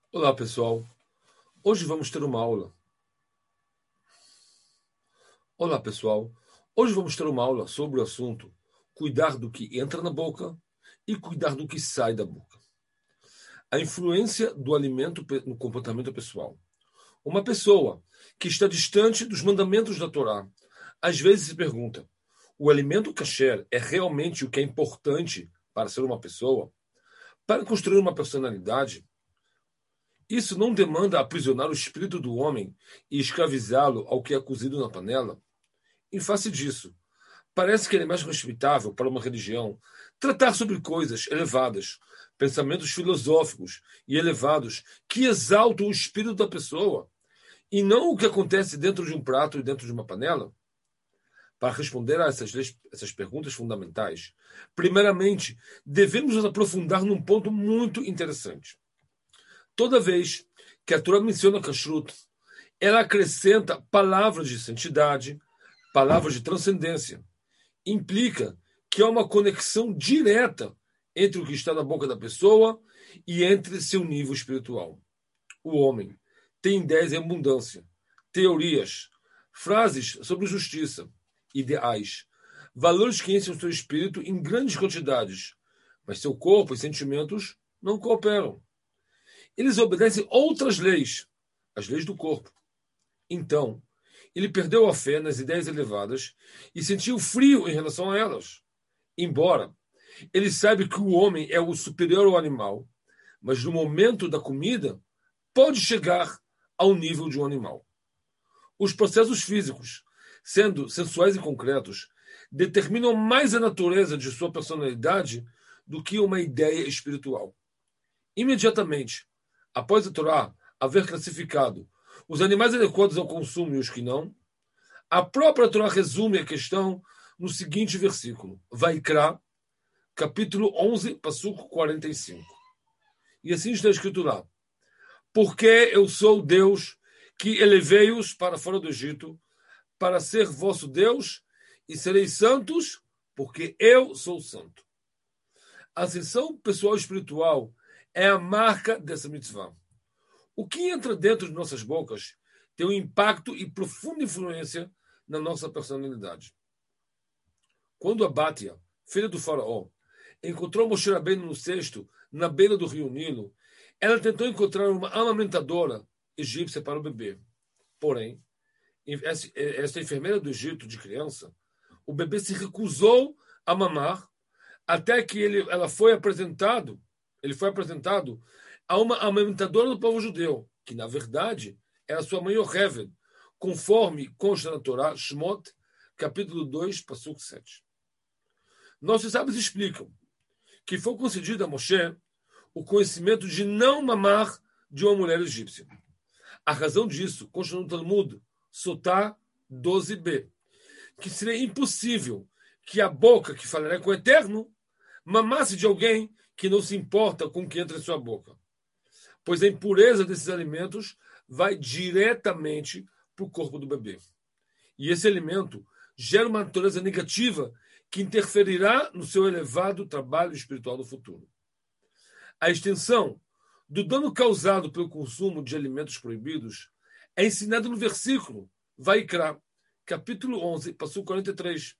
Olá, pessoal. Hoje vamos ter uma aula. Olá, pessoal. Hoje vamos ter uma aula sobre o assunto cuidar do que entra na boca e cuidar do que sai da boca. A influência do alimento no comportamento pessoal. Uma pessoa que está distante dos mandamentos da Torá, às vezes se pergunta: o alimento kasher é realmente o que é importante para ser uma pessoa? Para construir uma personalidade? Isso não demanda aprisionar o espírito do homem e escravizá-lo ao que é cozido na panela? Em face disso, parece que ele é mais respeitável para uma religião tratar sobre coisas elevadas, pensamentos filosóficos e elevados que exaltam o espírito da pessoa, e não o que acontece dentro de um prato e dentro de uma panela? Para responder a essas perguntas fundamentais, primeiramente, devemos nos aprofundar num ponto muito interessante. Toda vez que a Torá menciona kashrut, ela acrescenta palavras de santidade, palavras de transcendência. Implica que há uma conexão direta entre o que está na boca da pessoa e entre seu nível espiritual. O homem tem ideias em abundância, teorias, frases sobre justiça, ideais, valores que enchem o seu espírito em grandes quantidades, mas seu corpo e sentimentos não cooperam. Eles obedecem outras leis, as leis do corpo. Então, ele perdeu a fé nas ideias elevadas e sentiu frio em relação a elas. Embora ele saiba que o homem é o superior ao animal, mas no momento da comida pode chegar ao nível de um animal. Os processos físicos, sendo sensuais e concretos, determinam mais a natureza de sua personalidade do que uma ideia espiritual. Imediatamente, após a Torá haver classificado os animais adequados ao consumo e os que não, a própria Torá resume a questão no seguinte versículo: Vaikra, capítulo 11, passuco 45. E assim está escrito lá: porque eu sou Deus que elevei-os para fora do Egito, para ser vosso Deus, e sereis santos, porque eu sou santo. A ascensão pessoal e espiritual é a marca dessa mitzvah. O que entra dentro de nossas bocas tem um impacto e profunda influência na nossa personalidade. Quando a Bátia, filha do faraó, encontrou Moshe Rabbeinu no cesto, na beira do rio Nilo, ela tentou encontrar uma amamentadora egípcia para o bebê. Porém, essa enfermeira do Egito, de criança, o bebê se recusou a mamar até que ele foi apresentado a uma amamentadora do povo judeu, que, na verdade, era sua mãe Yocheved, conforme consta na Torá, Shmot, capítulo 2, passuco 7. Nossos sábios explicam que foi concedido a Moshe o conhecimento de não mamar de uma mulher egípcia. A razão disso consta no Talmud, Sotá 12b, que seria impossível que a boca que falará com o Eterno mamasse de alguém que não se importa com o que entra em sua boca, pois a impureza desses alimentos vai diretamente para o corpo do bebê. E esse alimento gera uma natureza negativa que interferirá no seu elevado trabalho espiritual no futuro. A extensão do dano causado pelo consumo de alimentos proibidos é ensinada no versículo Vaikra, capítulo 11, passuco 43.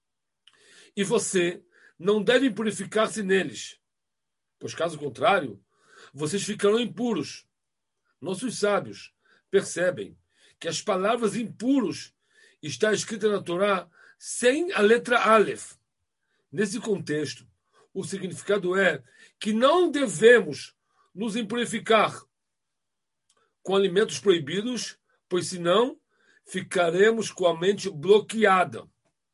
E você não deve purificar-se neles, pois caso contrário, vocês ficarão impuros. Nossos sábios percebem que as palavras impuros está escrita na Torá sem a letra Aleph. Nesse contexto, o significado é que não devemos nos impurificar com alimentos proibidos, pois senão ficaremos com a mente bloqueada.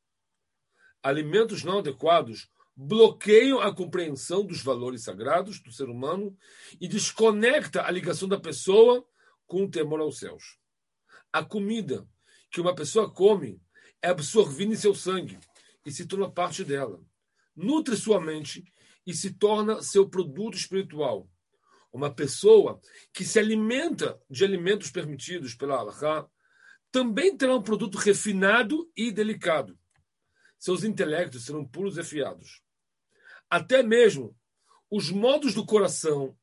Alimentos não adequados bloqueiam a compreensão dos valores sagrados do ser humano e desconecta a ligação da pessoa com o temor aos céus. A comida que uma pessoa come é absorvida em seu sangue e se torna parte dela. Nutre sua mente e se torna seu produto espiritual. Uma pessoa que se alimenta de alimentos permitidos pela Halakha também terá um produto refinado e delicado. Seus intelectos serão puros e afiados. Até mesmo os modos do coração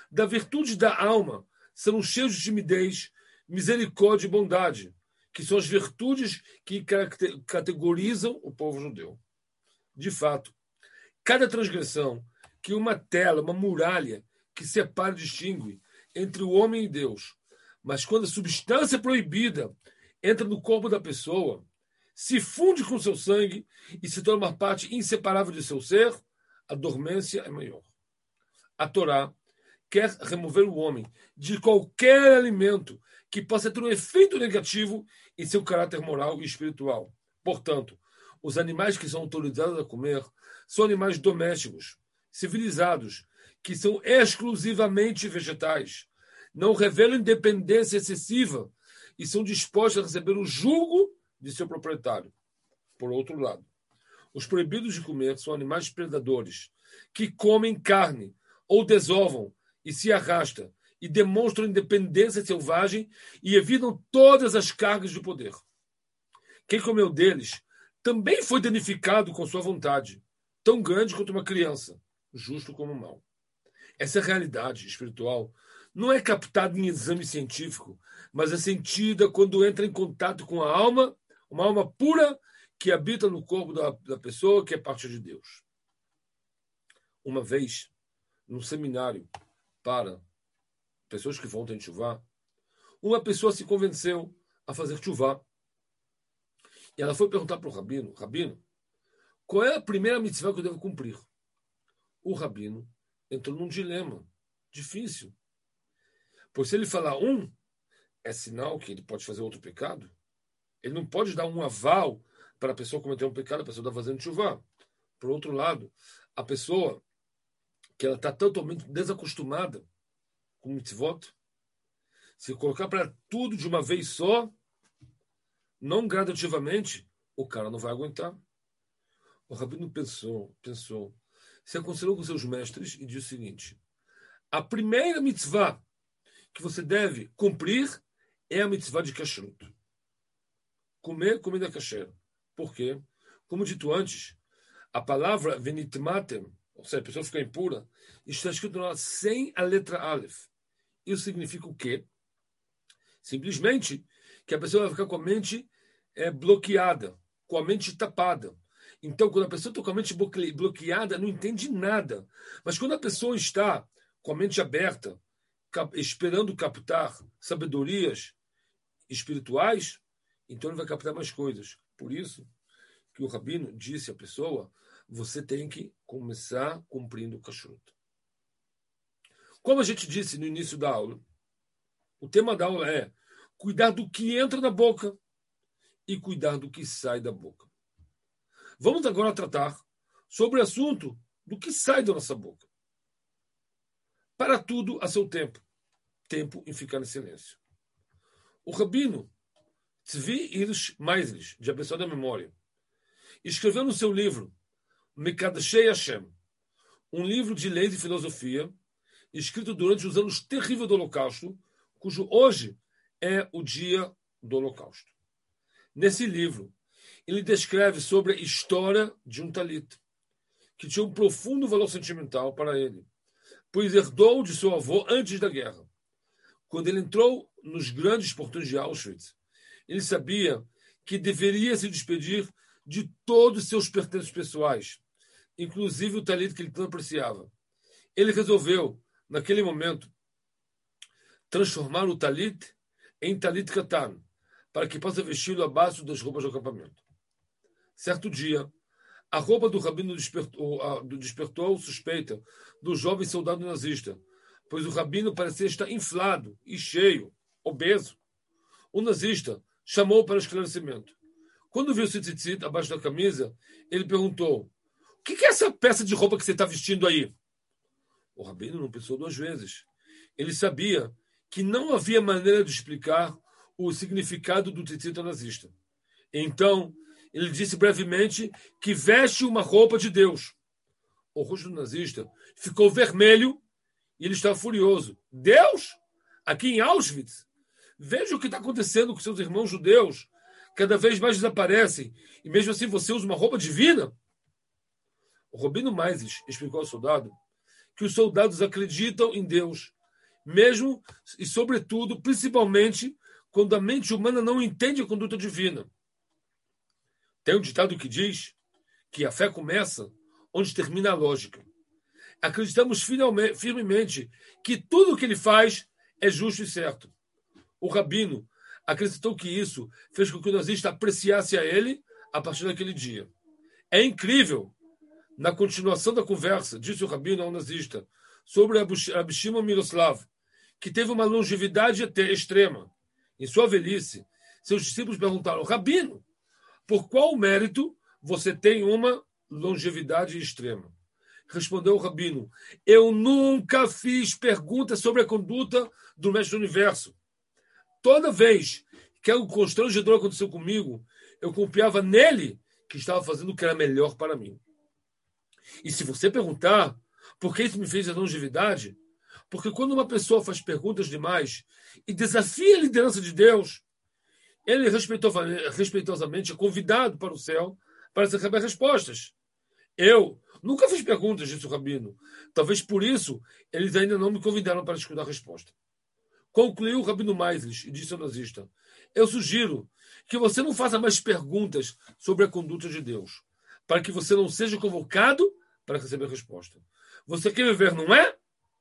da virtude da alma são cheios de timidez, misericórdia e bondade, que são as virtudes que categorizam o povo judeu. De fato, cada transgressão que uma tela, uma muralha que separa e distingue entre o homem e Deus, mas quando a substância proibida entra no corpo da pessoa, se funde com seu sangue e se torna uma parte inseparável de seu ser, a dormência é maior. A Torá quer remover o homem de qualquer alimento que possa ter um efeito negativo em seu caráter moral e espiritual. Portanto, os animais que são autorizados a comer são animais domésticos, civilizados, que são exclusivamente vegetais, não revelam independência excessiva e são dispostos a receber o jugo de seu proprietário. Por outro lado, os proibidos de comer são animais predadores, que comem carne ou desovam e se arrastam e demonstram independência selvagem e evitam todas as cargas de poder. Quem comeu deles também foi danificado com sua vontade, tão grande quanto uma criança, justo como mal. Essa realidade espiritual não é captada em exame científico, mas é sentida quando entra em contato com a alma, uma alma pura que habita no corpo da pessoa, que é parte de Deus. Uma vez, num seminário para pessoas que vão ter tchuvá, uma pessoa se convenceu a fazer tchuvá. E ela foi perguntar para o Rabino: Rabino, qual é a primeira mitzvah que eu devo cumprir? O Rabino entrou num dilema difícil. Pois se ele falar é sinal que ele pode fazer outro pecado. Ele não pode dar um aval para a pessoa cometer um pecado, a pessoa está fazendo tchuvá. Por outro lado, a pessoa que ela está totalmente desacostumada com mitzvot, se colocar para tudo de uma vez só, não gradativamente, o cara não vai aguentar. O Rabino pensou, se aconselhou com seus mestres e disse o seguinte: a primeira mitzvah que você deve cumprir é a mitzvah de kashrut. Comer comida kasher. Por quê? Como dito antes, a palavra venitmatem, ou seja, a pessoa fica impura, está escrito lá sem a letra Aleph. Isso significa o quê? Simplesmente que a pessoa vai ficar com a mente bloqueada, com a mente tapada. Então, quando a pessoa está com a mente bloqueada, não entende nada. Mas quando a pessoa está com a mente aberta, esperando captar sabedorias espirituais, então ele vai captar mais coisas. Por isso que o Rabino disse à pessoa: você tem que começar cumprindo o kashrut. Como a gente disse no início da aula, o tema da aula é cuidar do que entra na boca e cuidar do que sai da boca. Vamos agora tratar sobre o assunto do que sai da nossa boca. Para tudo a seu tempo. Tempo em ficar em silêncio. O Rabino Tzvi Hirsch Meislich, de abençoada memória, escreveu no seu livro Mekadashei Hashem, um livro de leis e filosofia, escrito durante os anos terríveis do Holocausto, cujo hoje é o dia do Holocausto. Nesse livro, ele descreve sobre a história de um talit, que tinha um profundo valor sentimental para ele, pois herdou de seu avô antes da guerra. Quando ele entrou nos grandes portões de Auschwitz, ele sabia que deveria se despedir de todos os seus pertences pessoais, inclusive o talit que ele tanto apreciava. Ele resolveu, naquele momento, transformar o talit em talit katan, para que possa vesti-lo abaixo das roupas do acampamento. Certo dia, a roupa do rabino despertou suspeita do jovem soldado nazista, pois o rabino parecia estar inflado e cheio, obeso. O nazista chamou para esclarecimento. Quando viu o tzitzit abaixo da camisa, ele perguntou: o que é essa peça de roupa que você está vestindo aí? O rabino não pensou duas vezes. Ele sabia que não havia maneira de explicar o significado do tzitzit nazista. Então, ele disse brevemente que veste uma roupa de Deus. O rosto do nazista ficou vermelho e ele estava furioso. Deus? Aqui em Auschwitz? Veja o que está acontecendo com seus irmãos judeus. Cada vez mais desaparecem. E mesmo assim você usa uma roupa divina? O Rabino Meislich explicou ao soldado que os soldados acreditam em Deus, mesmo e, sobretudo, principalmente, quando a mente humana não entende a conduta divina. Tem um ditado que diz que a fé começa onde termina a lógica. Acreditamos firmemente que tudo o que ele faz é justo e certo. O rabino acreditou que isso fez com que o nazista apreciasse a ele a partir daquele dia. É incrível. Na continuação da conversa, disse o rabino ao nazista sobre Rabi Shimon Miroslav, que teve uma longevidade extrema. Em sua velhice, seus discípulos perguntaram: Rabino, por qual mérito você tem uma longevidade extrema? Respondeu o rabino: eu nunca fiz perguntas sobre a conduta do mestre do universo. Toda vez que algo constrangedor aconteceu comigo, eu confiava nele que estava fazendo o que era melhor para mim. E se você perguntar por que isso me fez a longevidade, porque quando uma pessoa faz perguntas demais e desafia a liderança de Deus, ele respeitosamente é convidado para o céu para receber respostas. Eu nunca fiz perguntas, disse o rabino. Talvez por isso eles ainda não me convidaram para escutar a resposta. Concluiu o rabino Maislis e disse ao nazista: eu sugiro que você não faça mais perguntas sobre a conduta de Deus, para que você não seja convocado para receber resposta. Você quer viver, não é?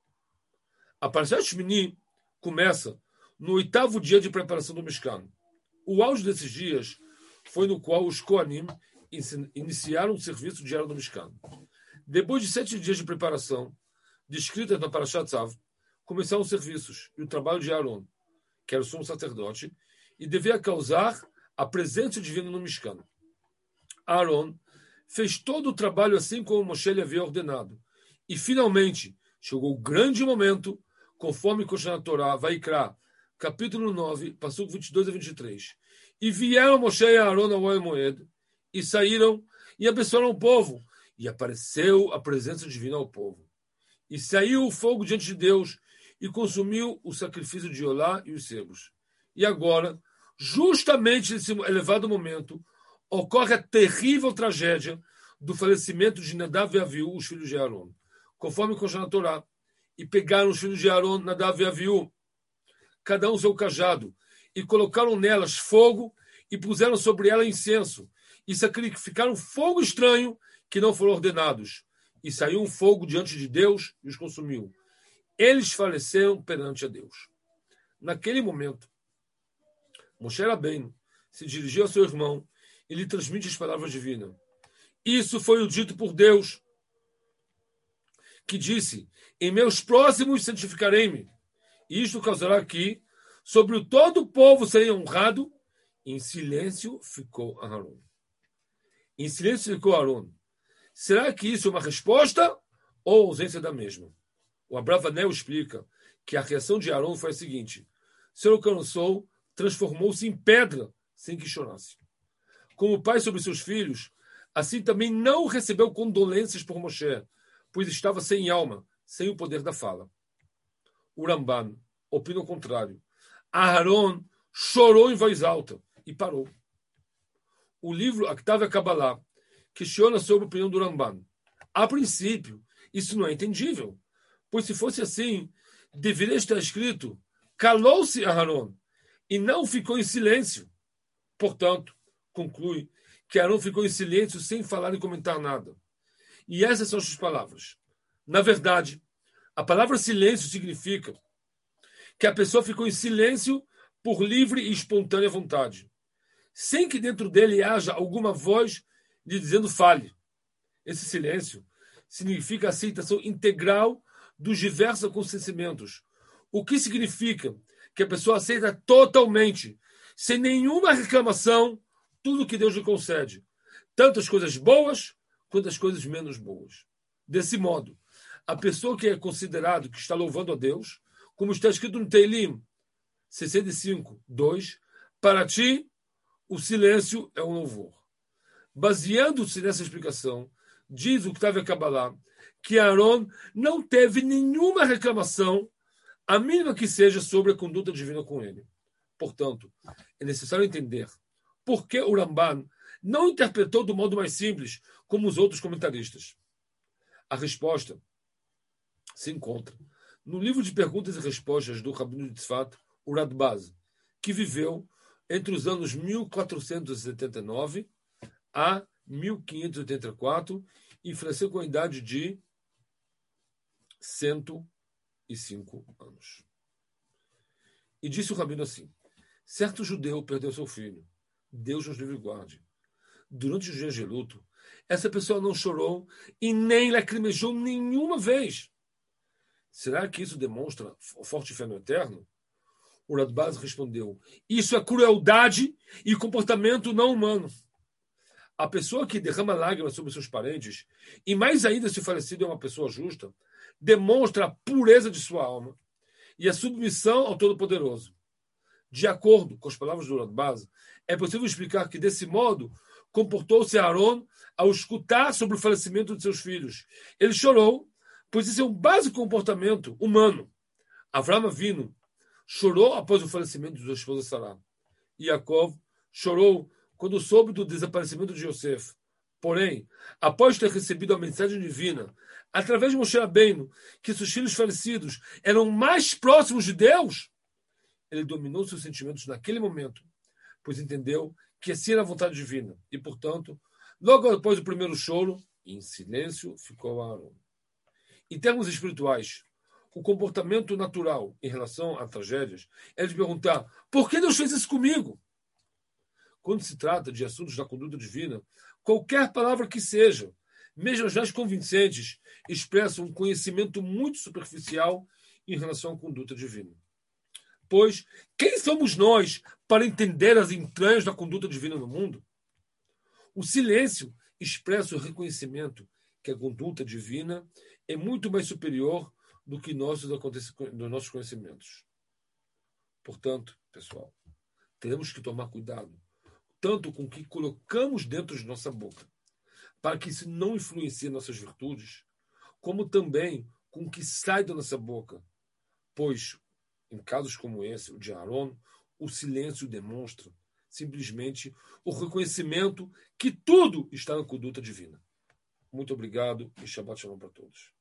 A Parashat Shmini começa no 8º dia de preparação do Mishkan. O auge desses dias foi no qual os Kohanim iniciaram o serviço diário do Mishkan. Depois de 7 dias de preparação, descritas na Parashat Tzav, começaram os serviços e o trabalho de Aaron, que era o sumo sacerdote, e devia causar a presença divina no Mishkan. Aaron fez todo o trabalho assim como Moshe lhe havia ordenado. E, finalmente, chegou o grande momento, conforme consta na Torá, Vaikra, capítulo 9, passuco 22 a 23. E vieram Moshe e Aaron ao Ohel Moed, e saíram e abençoaram o povo. E apareceu a presença divina ao povo. E saiu o fogo diante de Deus e consumiu o sacrifício de Olá e os sebos. E agora, justamente nesse elevado momento, ocorre a terrível tragédia do falecimento de Nadav e Aviú, os filhos de Aaron, conforme consta na Torá. E pegaram os filhos de Aaron, Nadav e Aviú, cada um seu cajado, e colocaram nelas fogo e puseram sobre ela incenso, e sacrificaram fogo estranho que não foram ordenados. E saiu um fogo diante de Deus e os consumiu. Eles faleceram perante a Deus. Naquele momento, Moshe Rabbeinu se dirigiu ao seu irmão e lhe transmite as palavras divinas. Isso foi o dito por Deus, que disse: em meus próximos santificarei-me. E isto causará que, sobre o todo o povo seria honrado. Em silêncio ficou Aaron. Em silêncio ficou Aaron. Será que isso é uma resposta ou ausência da mesma? O Abravanel explica que a reação de Aaron foi a seguinte: seu alcançou, transformou-se em pedra sem que chorasse. Como o pai sobre seus filhos, assim também não recebeu condolências por Moshe, pois estava sem alma, sem o poder da fala. O Ramban opina o contrário. Aaron chorou em voz alta e parou. O livro Aktav Kabbalah questiona sobre a opinião do Ramban. A princípio, isso não é entendível, pois se fosse assim, deveria estar escrito: calou-se Aaron e não ficou em silêncio. Portanto, conclui que Aaron ficou em silêncio sem falar e comentar nada. E essas são as suas palavras. Na verdade, a palavra silêncio significa que a pessoa ficou em silêncio por livre e espontânea vontade, sem que dentro dele haja alguma voz lhe dizendo fale. Esse silêncio significa a aceitação integral dos diversos acontecimentos, o que significa que a pessoa aceita totalmente, sem nenhuma reclamação, tudo que Deus lhe concede, tanto as coisas boas quanto as coisas menos boas. Desse modo, a pessoa que é considerado que está louvando a Deus, como está escrito no Teilim 65, 2, para ti o silêncio é um louvor. Baseando-se nessa explicação, diz o Ktav Kabbalah que Aaron não teve nenhuma reclamação, a mínima que seja, sobre a conduta divina com ele. Portanto, é necessário entender por que o Ramban não interpretou do modo mais simples, como os outros comentaristas. A resposta se encontra no livro de perguntas e respostas do Rabino de Tzfat, o Radbaz, que viveu entre os anos 1479 a 1584 e faleceu com a idade de 105 anos. E disse o Rabino assim: certo judeu perdeu seu filho. Deus nos livre e guarde. Durante os dias de luto, essa pessoa não chorou e nem lacrimejou nenhuma vez. Será que isso demonstra forte fé no eterno? O Radbaz respondeu: isso é crueldade e comportamento não humano. A pessoa que derrama lágrimas sobre seus parentes, e mais ainda se o falecido é uma pessoa justa, demonstra a pureza de sua alma e a submissão ao Todo-Poderoso. De acordo com as palavras do Radbaz, é possível explicar que, desse modo, comportou-se Aaron ao escutar sobre o falecimento de seus filhos. Ele chorou, pois isso é um básico comportamento humano. Avraham Avinu chorou após o falecimento de sua esposa Sará. Yaakov chorou quando soube do desaparecimento de Yosef. Porém, após ter recebido a mensagem divina, através de Moshe Rabbeinu, que seus filhos falecidos eram mais próximos de Deus, ele dominou seus sentimentos naquele momento, pois entendeu que assim era a vontade divina. E, portanto, logo após o primeiro choro, em silêncio, ficou Aaron. Em termos espirituais, o comportamento natural em relação a tragédias é de perguntar: por que Deus fez isso comigo? Quando se trata de assuntos da conduta divina, qualquer palavra que seja, mesmo as mais convincentes, expressa um conhecimento muito superficial em relação à conduta divina. Pois, quem somos nós para entender as entranhas da conduta divina no mundo? O silêncio expressa o reconhecimento que a conduta divina é muito mais superior do que nossos conhecimentos. Portanto, pessoal, temos que tomar cuidado tanto com o que colocamos dentro de nossa boca, para que isso não influencie nossas virtudes, como também com o que sai da nossa boca, pois, em casos como esse, o de Aaron, o silêncio demonstra simplesmente o reconhecimento que tudo está na conduta divina. Muito obrigado e Shabbat Shalom para todos.